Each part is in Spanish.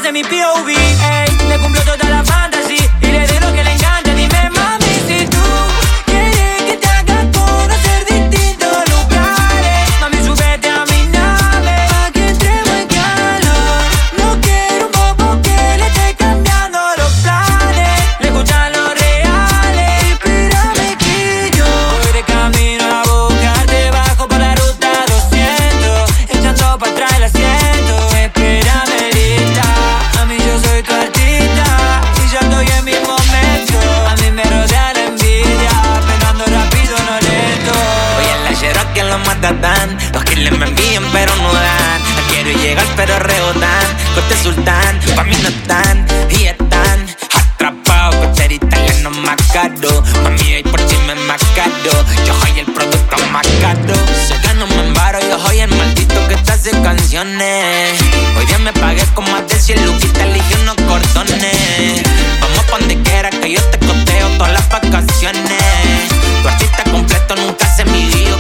desde mi POV. Ey, le cumplo toda la fantasía y le doy lo que le encanta. Dime, mami, si tú quieres que te haga conocer distintos lugares. Mami, súbete a mi nave pa' que entremos en calor. No quiero un bobo que le esté cambiando los planes. Le gustan los reales. Espérame que yo voy de camino a buscarte. Bajo por la ruta 200, echando para atrás el asiento. Espérame lista, mami, yo soy tu artista y ya estoy en mi momento. A mí me rodea la envidia, pegando rápido, no lento. Hoy en la Cherokee lo matan. Los killers me envían pero no dan. No quiero llegar pero rebotan. Corte sultán, pa' mí no están. Y están atrapados, cocher italiano más caro. Mami, hoy por ti me más caro. Yo soy el producto más caro. Sé que no me embaro, yo soy el maldito que te hace canciones. Hoy día me pagué con más de 100 luquitas, elegí unos cordones. Vamos pa' donde quiera que yo te coteo todas las vacaciones. Tu artista completo nunca se midió.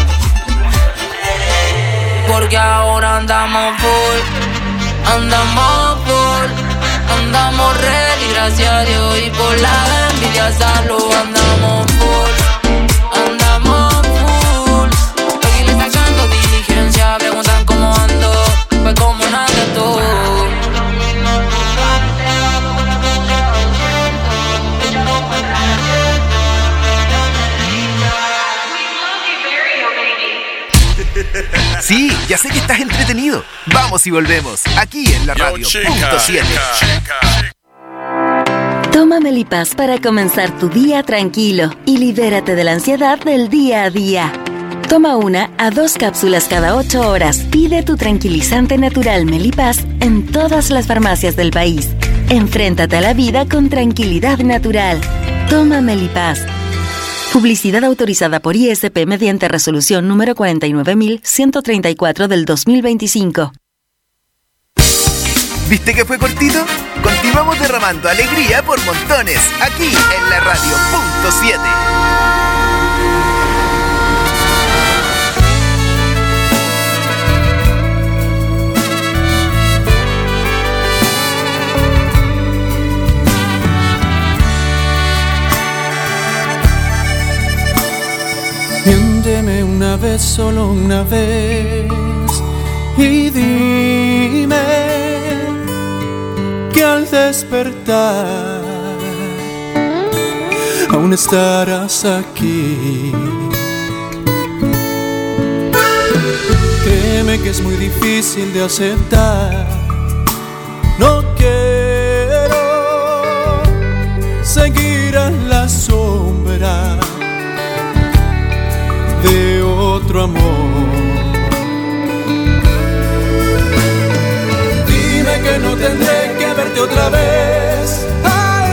Porque ahora andamos full, andamos ready, gracias a Dios. Y por la envidia salud, andamos full. Aquí le sacando diligencia, preguntan cómo ando, pues como nada tú. Sí, ya sé que estás entretenido. Vamos y volvemos, aquí en la radio punto 7. Toma Melipaz para comenzar tu día tranquilo y libérate de la ansiedad del día a día. Toma 1 a 2 cápsulas cada 8 horas. Pide tu tranquilizante natural Melipaz en todas las farmacias del país. Enfréntate a la vida con tranquilidad natural. Toma Melipaz. Publicidad autorizada por ISP mediante resolución número 49134 del 2025. ¿Viste que fue cortito? Continuamos derramando alegría por montones, aquí en la radio punto 7. Miénteme una vez, solo una vez, y dime que al despertar aún estarás aquí. Créeme que es muy difícil de aceptar. No quiero seguir a la sombra de otro amor. Dime que no tendré que verte otra vez a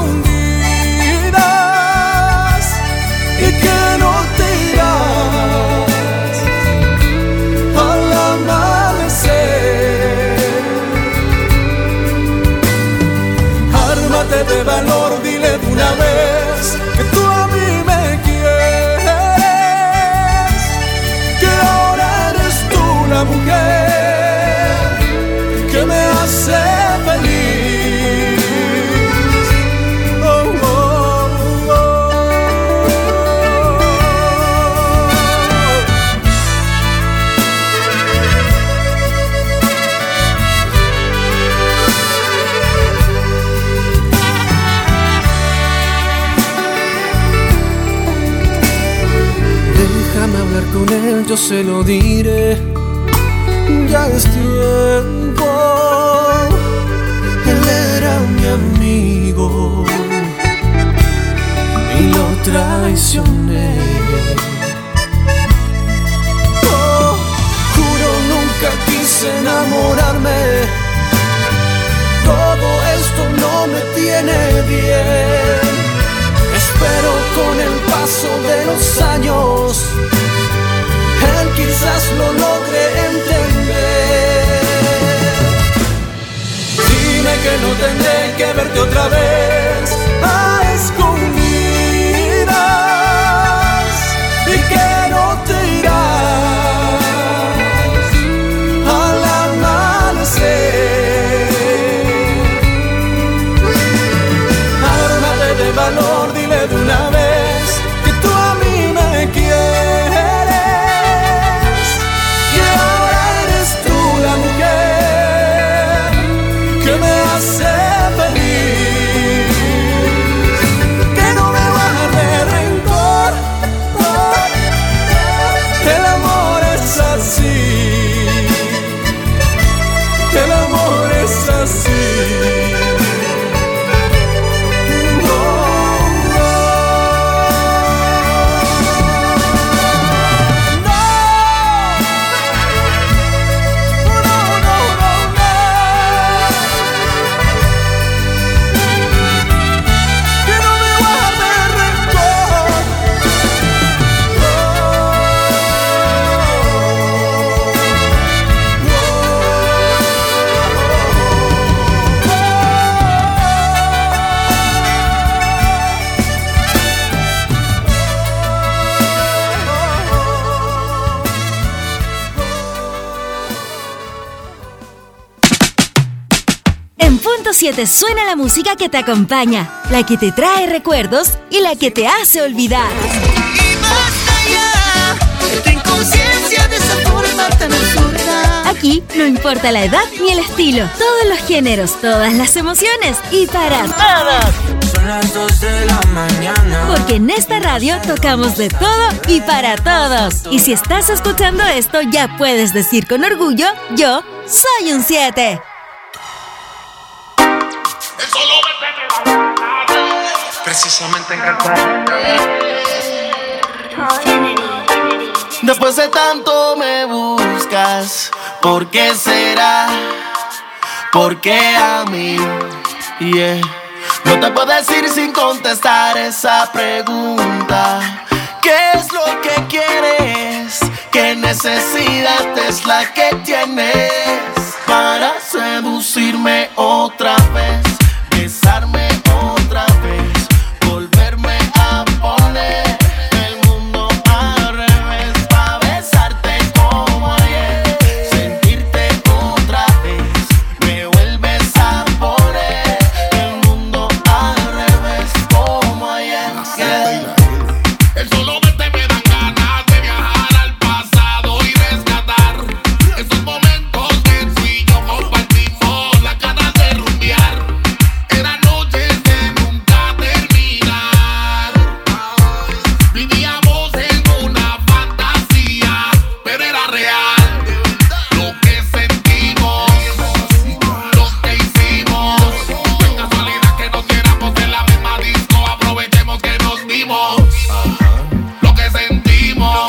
escondidas y que no te irás al amanecer. Ármate de valor, dile de una vez que tú a mí me quieres, que ahora eres tú la mujer que me hace feliz. Oh, oh, oh. Déjame hablar con él, yo se lo diré. Ya es tiempo. Él era mi amigo y lo traicioné. Oh, juro nunca quise enamorarme. Todo esto no me tiene bien. Espero con el paso de los años él quizás lo logre entender. Dime que no tendré que verte otra vez a escondidas y que no te irás al amanecer. En Punto 7 suena la música que te acompaña, la que te trae recuerdos y la que te hace olvidar. Y más allá de tu inconsciencia de esa forma tan absurda. Aquí no importa la edad ni el estilo, todos los géneros, todas las emociones y para todos. Son las 2 de la mañana. Porque en esta radio tocamos de todo y para todos. Y si estás escuchando esto, ya puedes decir con orgullo, yo soy un 7. Precisamente en Cartagena. Después de tanto me buscas, ¿por qué será? ¿Por qué a mí? Yeah. No te puedo decir sin contestar esa pregunta. ¿Qué es lo que quieres? ¿Qué necesidad es la que tienes para seducirme otra vez? Besarme otra vez, volverme a poner el mundo al revés, pa' besarte como ayer, sentirte otra vez, me vuelves a poner el mundo al revés como ayer. El solo verte me dan ganas de viajar al pasado y rescatar esos momentos que tú y yo compartimos, la ganas de rumbear. Eran noches de nunca terminar. Vivíamos en una fantasía, pero era real. Lo que sentimos, lo que hicimos. No es casualidad que nos viéramos en la misma disco. Aprovechemos que nos vimos. Lo que sentimos,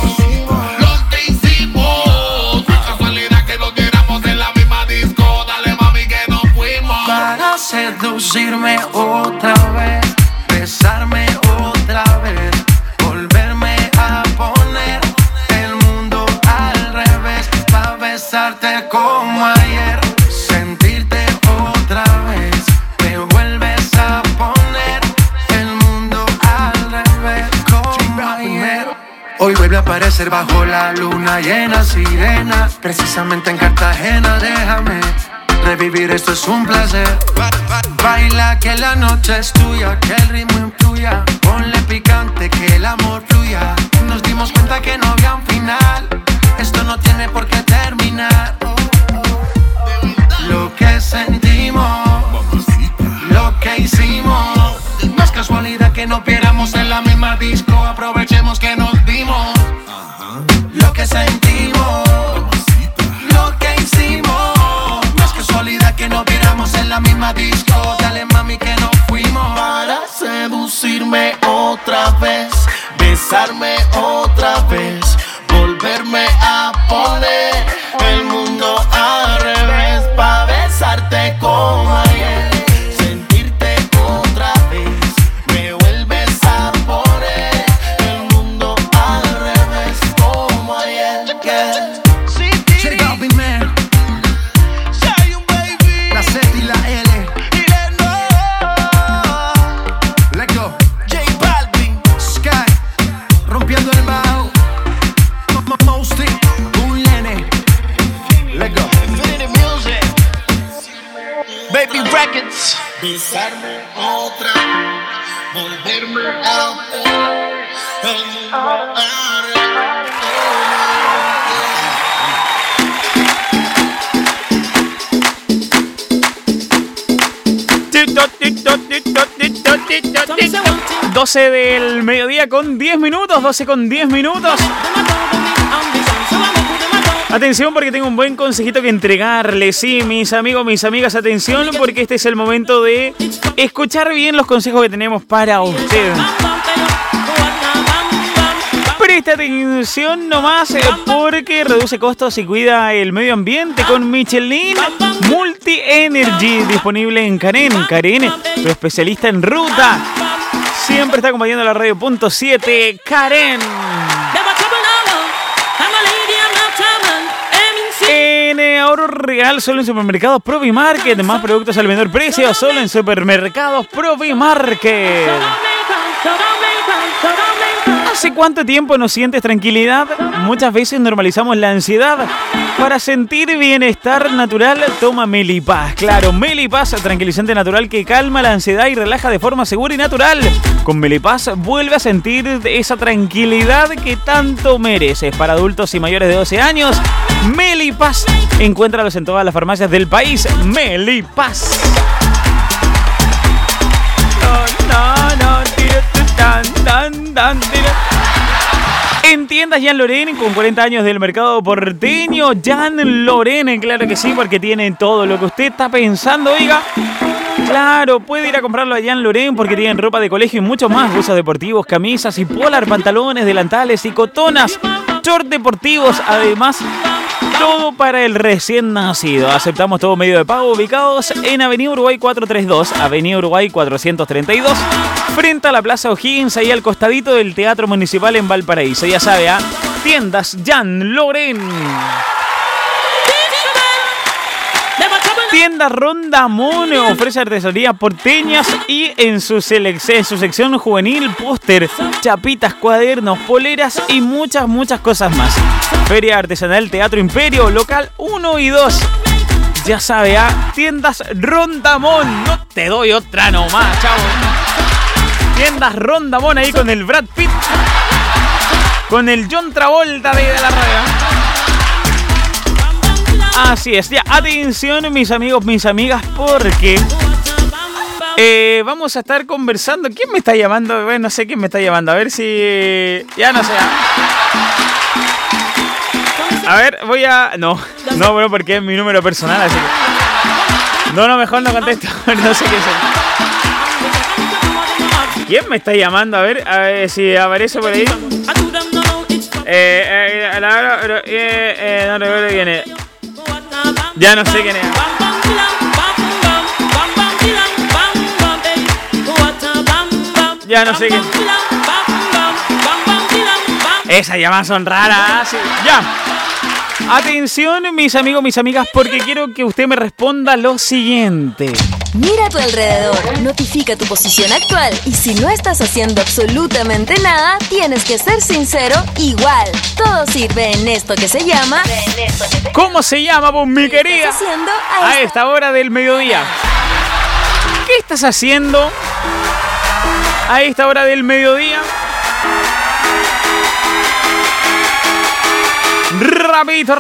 lo que hicimos. No es casualidad que nos viéramos en la misma disco. Dale mami que nos fuimos. Para seducirme otra vez, besarme otra vez, volverme a poner el mundo al revés, pa' besarte como ayer, sentirte otra vez, me vuelves a poner el mundo al revés como ayer. Hoy vuelve a aparecer bajo la luna llena, sirena, precisamente en Cartagena. Déjame revivir, esto es un placer. Baila que la noche es tuya, que el ritmo influya. Ponle picante, que el amor fluya. Nos dimos cuenta que no había un final. Esto no tiene por qué terminar. Lo que sentimos, lo que hicimos. No es casualidad que nos viéramos en la misma disco. Aprovechemos que nos vimos. Lo que sentimos, lo que hicimos. No es casualidad que nos viéramos en la misma disco. Dale mami que nos fuimos. Para seducirme otra vez, besarme otra vez, volverme a poner el mundo al revés, pa' besarte como ayer, sentirte otra vez, me vuelves a poner el mundo al revés como ayer. Check out, big man. La Z y la L. Let's go. J Balvin, Sky, rompiendo el bajo. Mosty, un nene. Let's go. Infinity Music, Baby Records. Besarme otra vez, volverme a poner el mundo al revés. TikTok. 12 del mediodía con 10 minutos, 12 con 10 minutos. Atención porque tengo un buen consejito que entregarles. Sí, mis amigos, mis amigas, atención porque este es el momento de escuchar bien los consejos que tenemos para usted. Presta atención nomás porque reduce costos y cuida el medio ambiente con Michelin Multi Energy, disponible en Karen. Karen, tu especialista en ruta. Siempre está acompañando a la radio Punto 7, Karen. En ahorro real solo en supermercados Provimarket. Más productos al menor precio solo en supermercados Provimarket. ¿Hace cuánto tiempo no sientes tranquilidad? Muchas veces normalizamos la ansiedad. Para sentir bienestar natural, toma Melipaz. Claro, Melipaz, tranquilizante natural que calma la ansiedad y relaja de forma segura y natural. Con Melipaz vuelve a sentir esa tranquilidad que tanto mereces. Para adultos y mayores de 12 años, Melipaz. Encuéntralos en todas las farmacias del país. Melipaz. En tiendas Jean Lorén, con 40 años del mercado porteño, Jean Lorén, claro que sí, porque tienen todo lo que usted está pensando, oiga. Claro, puede ir a comprarlo a Jean Lorén porque tienen ropa de colegio y mucho más. Buzos deportivos, camisas y polar, pantalones, delantales y cotonas, shorts deportivos, además todo para el recién nacido. Aceptamos todo medio de pago, ubicados en Avenida Uruguay 432, Avenida Uruguay 432, frente a la Plaza O'Higgins, ahí al costadito del Teatro Municipal en Valparaíso. Ya sabe, tiendas Jean Lorén. Tienda Rondamón ofrece artesanías porteñas y en su sección juvenil, póster, chapitas, cuadernos, poleras y muchas cosas más. Feria Artesanal Teatro Imperio, local 1 y 2. Ya sabe, tiendas Rondamón. No te doy otra nomás, chavo. Tiendas Rondamón ahí con el Brad Pitt, con el John Travolta de la radio. Así es, ya, atención mis amigos, mis amigas, porque vamos a estar conversando. ¿Quién me está llamando? Bueno, no sé quién me está llamando, a ver si... Ya no sé. A ver, voy a... No, bueno, porque es mi número personal, así que... No, mejor no contesto, no sé quién soy. ¿Quién me está llamando? A ver si aparece por ahí. No recuerdo quién es. Ya no sé quién es. Ya no sé quién. Esas llamadas son raras. Sí. Ya. Atención, mis amigos, mis amigas, porque quiero que usted me responda lo siguiente. Mira a tu alrededor, notifica tu posición actual y si no estás haciendo absolutamente nada, tienes que ser sincero igual. Todo sirve en esto que se llama... ¿Cómo se llama, vos, mi querida? ¿Qué estás haciendo a esta hora del mediodía? ¿Qué estás haciendo a esta hora del mediodía? Rapidito.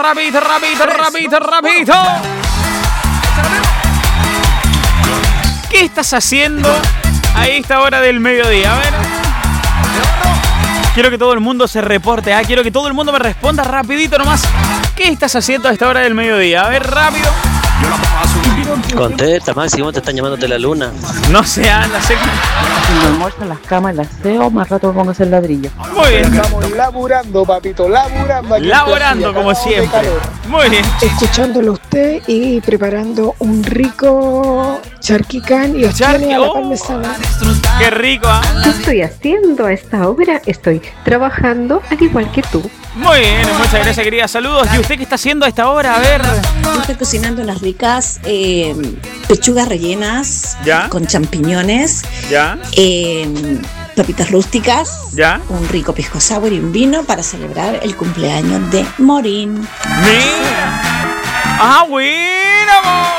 ¿Qué estás haciendo a esta hora del mediodía? A ver. Quiero que todo el mundo se reporte, quiero que todo el mundo me responda rapidito nomás. ¿Qué estás haciendo a esta hora del mediodía? A ver, rápido. Contesta, Máximo, te están llamando de la luna. No sé, anda, sé. Me almuerzo las camas, las aseo, más rato me pongo a hacer ladrillo. Muy bien. Estamos laburando, papito, laburando. Laburando como siempre. Muy bien. Escuchándolo a usted y preparando un rico charquicán y opciones a la parmesana. Qué rico, ¿Qué estoy haciendo a esta hora? Estoy trabajando al igual que tú. Muy bien, muchas gracias, querida. Saludos. ¿Y usted qué está haciendo a esta hora? A ver. Yo estoy cocinando unas ricas pechugas rellenas con champiñones. Ya. Papitas rústicas. Ya. Un rico pisco sour y un vino para celebrar el cumpleaños de Morín. ¡Mira! ¡Bueno!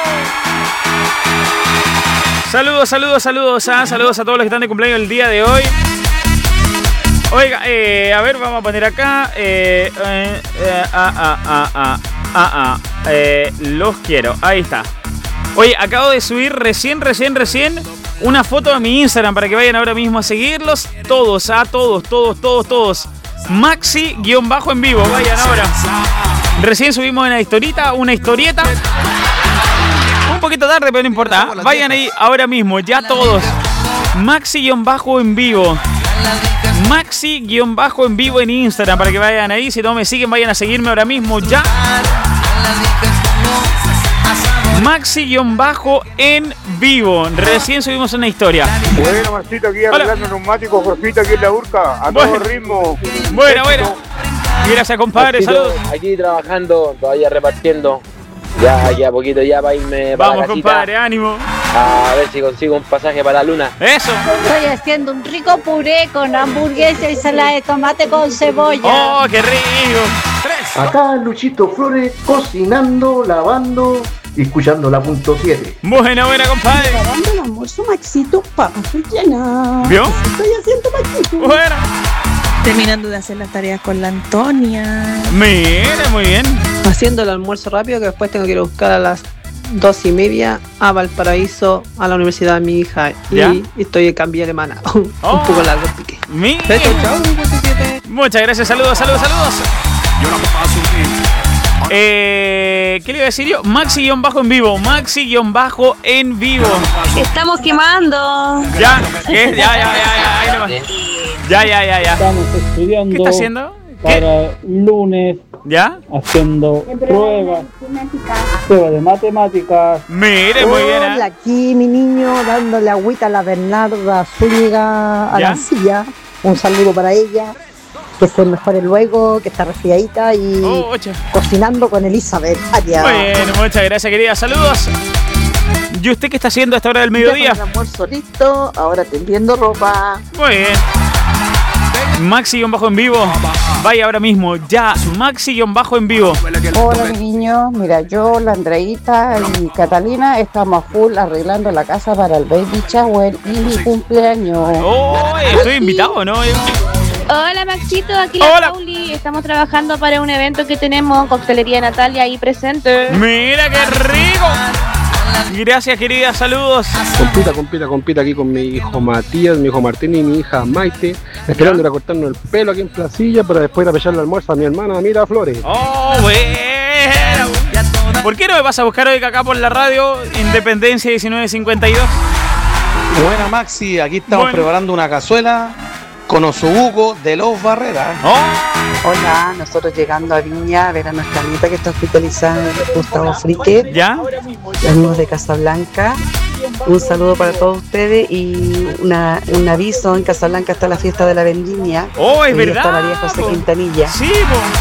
Saludos. Saludos a todos los que están de cumpleaños el día de hoy. Oiga, a ver, vamos a poner acá. Los quiero. Ahí está. Oye, acabo de subir recién una foto a mi Instagram para que vayan ahora mismo a seguirlos. Todos. Maxi-en vivo. Vayan ahora. Recién subimos una historieta. Un poquito tarde, pero no importa. Vayan ahí ahora mismo, ya todos. Maxi-en vivo. Maxi-en vivo en Instagram para que vayan ahí. Si no me siguen, vayan a seguirme ahora mismo ya. Maxi-en vivo. Recién subimos una historia. Bueno, Marcito, aquí arreglando neumáticos, Jorgito, aquí en la Urca. A todo ritmo. Bueno. Gracias, compadre. Saludos. Aquí trabajando, todavía repartiendo. Ya poquito ya para irme para vamos, la casita. Compadre, ánimo. A ver si consigo un pasaje para la luna. ¡Eso! Estoy haciendo un rico puré con hamburguesa y ensalada de tomate con cebolla. ¡Oh, qué rico! Acá Luchito Flores cocinando, lavando y escuchando la punto 7. Buena, compadre. Lavando el almuerzo, Maxito, papas llenas. ¿Vio? Estoy haciendo, Maxito. Bueno. Terminando de hacer las tareas con la Antonia. Mira, muy bien. Haciendo el almuerzo rápido que después tengo que ir a buscar a las 2:30 a Valparaíso a la universidad de mi hija. ¿Ya? Y estoy en cambio alemana. Un poco largo el pique. Mira. Chao. Muchas gracias, saludos. ¿Qué le iba a decir yo? Maxi-en vivo. Maxi-en vivo. Estamos quemando. Ya. Ahí nomás. Ya. Estamos estudiando. ¿Qué está haciendo? Para lunes. ¿Ya? Haciendo pruebas de matemáticas. Mire, muy bien. Hola, aquí mi niño dándole agüita a la Bernarda Zúñiga a la silla. Un saludo para ella. Que se mejore luego, que está resfriadita y cocinando con Elizabeth. Adiós. Bueno, muchas gracias, querida. Saludos. ¿Y usted qué está haciendo a esta hora del mediodía? El almuerzo listo, ahora tendiendo ropa. Muy bien. Maxi-en vivo. Vaya ahora mismo, ya. Maxi-en vivo. Hola, mi niño. Mira, yo, la Andreita y Catalina estamos a full arreglando la casa para el baby shower y mi cumpleaños. Oh, estoy invitado, ¿no? Hola Maxito, aquí la Pauli. Estamos trabajando para un evento que tenemos, Coctelería Natalia ahí presente. ¡Mira qué rico! Gracias, querida, saludos. Compita aquí con mi hijo Matías, mi hijo Martín y mi hija Maite, esperando ir a cortarnos el pelo aquí en Placilla para después ir a pecharle el almuerzo a mi hermana Mira Flores. ¡Oh, bueno! ¿Por qué no me vas a buscar hoy acá por la radio Independencia 1952? Buena, Maxi, aquí estamos preparando una cazuela con osobuco de Los Barreras. Hola, nosotros llegando a Viña a ver a nuestra nieta que está hospitalizada en Gustavo Frique. ¿Ya? Amigos de Casablanca. Un saludo para todos ustedes y un aviso, en Casablanca está la fiesta de la vendimia. ¡Oh, es y verdad! Está María José Quintanilla. Sí,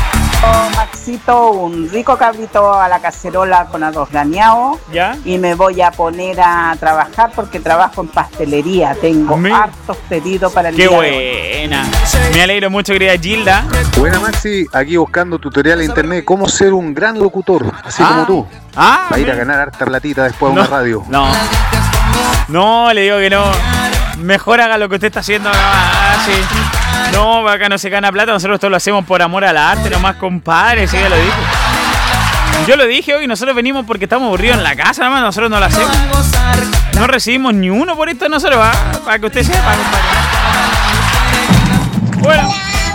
Maxito, un rico cabrito a la cacerola con arroz graneado. ¿Ya? Y me voy a poner a trabajar porque trabajo en pastelería. Tengo hartos pedidos para el ¡Qué día buena! Me alegro mucho, querida Gilda. Buena, Maxi, aquí buscando tutorial en internet cómo ser un gran locutor, así como tú. Para ir a ganar harta platita después de una radio. No, le digo que no. Mejor haga lo que usted está haciendo. Sí. No, acá no se gana plata, nosotros esto lo hacemos por amor al arte, nomás, compadre, sí, ya lo dije. Yo lo dije hoy, nosotros venimos porque estamos aburridos en la casa, nomás, nosotros no lo hacemos. No recibimos ni uno por esto nosotros, para que usted sepa, compadre. Bueno.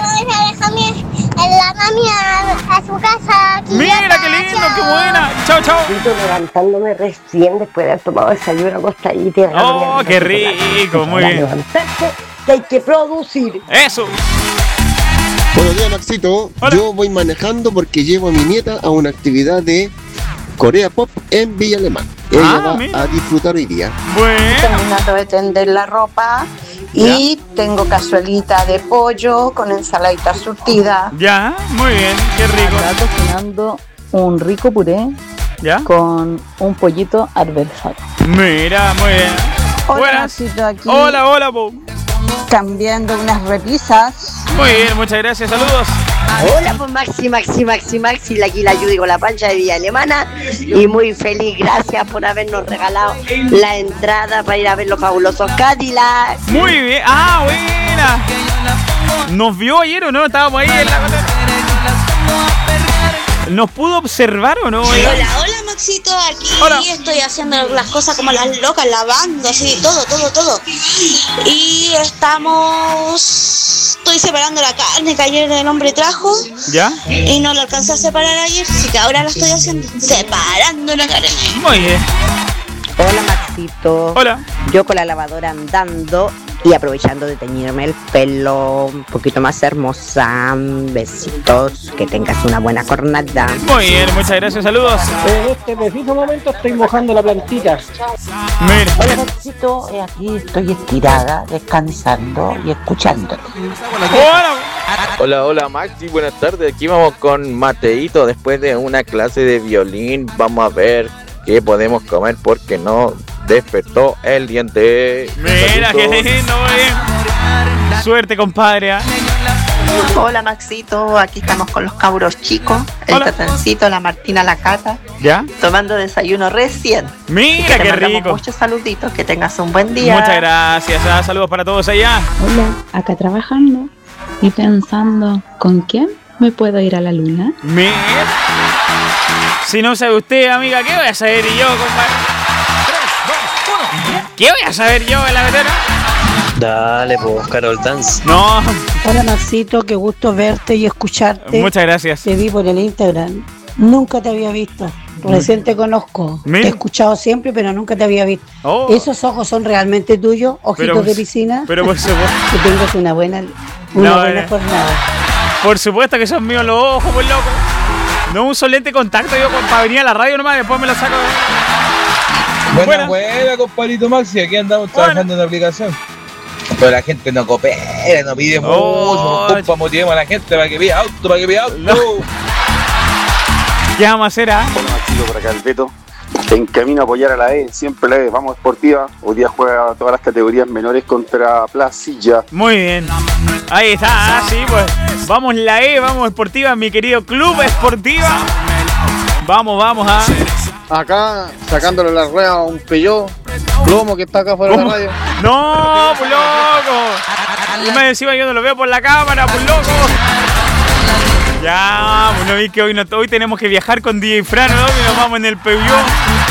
La mami a su casa. Mira qué lindo, qué buena. Chao. Estoy levantándome recién después de haber tomado desayuno acostadita. Oh, qué rico, muy bien. Que hay que producir. Eso. Buenos días, Maxito. Yo voy manejando porque llevo a mi nieta a una actividad de Corea Pop en Villa Alemán. Ella va a disfrutar hoy día. Bueno. Terminando de tender la ropa y tengo cazuelita de pollo con ensaladita surtida. Ya, muy bien, qué rico. Acá cocinando un rico puré con un pollito adversado. Mira, muy bien. Hola, Maxito, aquí. Hola, Bob. Cambiando unas repisas. Muy bien, muchas gracias, saludos. Hola, pues Maxi, aquí la Judy con la pancha de Villa Alemana y muy feliz, gracias por habernos regalado la entrada para ir a ver los fabulosos Cadillac. Muy bien, buena. ¿Nos vio ayer o no? Estábamos ahí en la... ¿Nos pudo observar o no? Hola Maxito, aquí estoy haciendo las cosas como las locas, lavando, así, todo. Y estoy separando la carne que ayer el hombre trajo. ¿Ya? Y no lo alcancé a separar ayer, así que ahora la estoy haciendo, separando la carne. Muy bien. Hola Maxito. Hola. Yo con la lavadora andando y aprovechando de teñirme el pelo un poquito más hermosa. Besitos, que tengas una buena jornada. Muy bien, muchas gracias, saludos. En este preciso momento estoy mojando la plantita. Mira. Hola Maxito, aquí estoy estirada, descansando y escuchándote. Hola Maxi, buenas tardes. Aquí vamos con Mateito después de una clase de violín. Vamos a ver qué podemos comer porque no despertó el diente. Mira, qué lindo, bien. Suerte, compadre. Hola, Maxito, aquí estamos con los cabros chicos, el Tatancito, la Martina, la Cata, ¿ya? Tomando desayuno recién. Mira, qué rico. Muchos saluditos, que tengas un buen día. Muchas gracias, saludos para todos allá. Hola, acá trabajando y pensando, ¿con quién me puedo ir a la luna? Mira, si no sabe usted, amiga, ¿qué voy a saber yo, compadre? 3, 2, 1. ¿Qué voy a saber yo en la vetera? Dale, pues, Carol Dance. No. Hola, Maxito, qué gusto verte y escucharte. Muchas gracias. Te vi por el Instagram. Nunca te había visto. Recién te conozco. Te he escuchado siempre, pero nunca te había visto. Oh. ¿Esos ojos son realmente tuyos? ¿Ojitos de piscina? Pero por supuesto. Que tengas una buena jornada. Por supuesto que son míos los ojos, pues loco. No uso lente de contacto yo para venir a la radio nomás, después me lo saco. Buena, compadrito Maxi, aquí andamos trabajando en la aplicación. Pero la gente no coopera, no pide mucho, compa, motivemos a la gente para que pida auto, No. ¿Qué vamos a hacer, Hola, Maxito, por acá el Beto. En camino a apoyar a la E, siempre la E, vamos Sportiva. Hoy día juega todas las categorías menores contra Placilla. Muy bien. Ahí está, sí, pues. Vamos la E, vamos Sportiva, mi querido Club Sportiva. Vamos a... Acá, sacándole la rueda a un Peugeot Plomo que está acá fuera de la radio. No, pues loco. Y me decía, yo no lo veo por la cámara, pues loco. Ya, pues no vi que hoy tenemos que viajar con DJ Fran, ¿no? Que nos vamos en el Peugeot.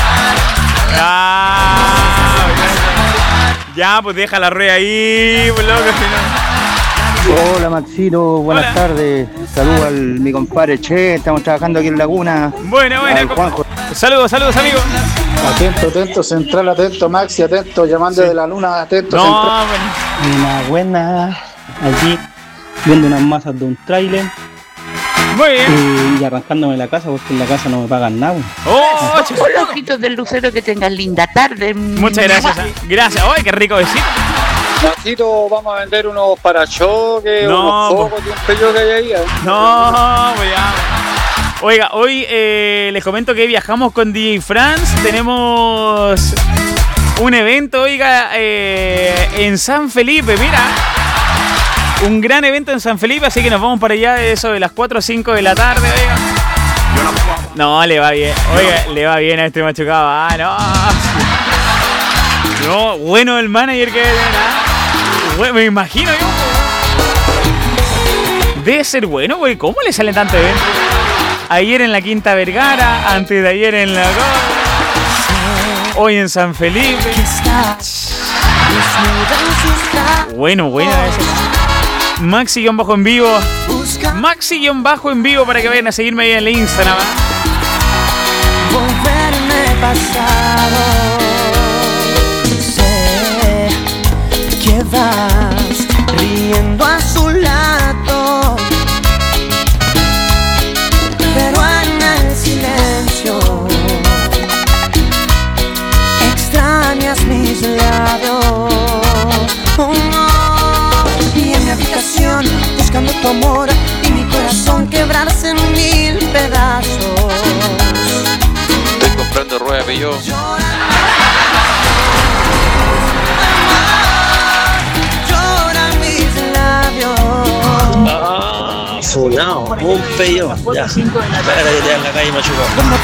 Ya, pues deja la rueda ahí, pues loco, si no. Hola, Maxito, buenas tardes. Saludos a mi compadre Che, estamos trabajando aquí en Laguna. Buena. Saludos, amigos. Atento, central, atento, Maxi, atento, llamando de la luna, atento, central. Una buena, aquí, viendo unas masas de un tráiler. Muy bien. Y arrancándome la casa, porque en la casa no me pagan nada. Hola, ojitos del lucero, que tengan linda tarde. Muchas gracias. Gracias. ¡Ay, qué rico besito! Maxito, vamos a vender unos parachoques, unos focos de un Peugeot que hay ahí. No, pues ya. Oiga, hoy les comento que viajamos con DJ France. Tenemos un evento, oiga, en San Felipe, mira. Un gran evento en San Felipe, así que nos vamos para allá de eso de las 4 o 5 de la tarde, oiga. No, le va bien. Oiga, le va bien a este machucado. No, bueno el manager que bueno, me imagino yo. Debe ser bueno, güey. ¿Cómo le salen tanto evento? Ayer en la Quinta Vergara, antes de ayer en la hoy en San Felipe. Bueno ese. Maxi-en vivo. Maxi-en vivo para que vayan a seguirme ahí en el Instagram. Volverme pasado. Sé que vas riendo a su lado, pero en el silencio extrañas mis labios. Y en mi habitación buscando tu amor y mi corazón quebrarse en 1000 pedazos. Estoy comprando rueda Peugeot. Lloran mis labios. Sonado, un Peugeot. Ya, espera que te en la calle machucado.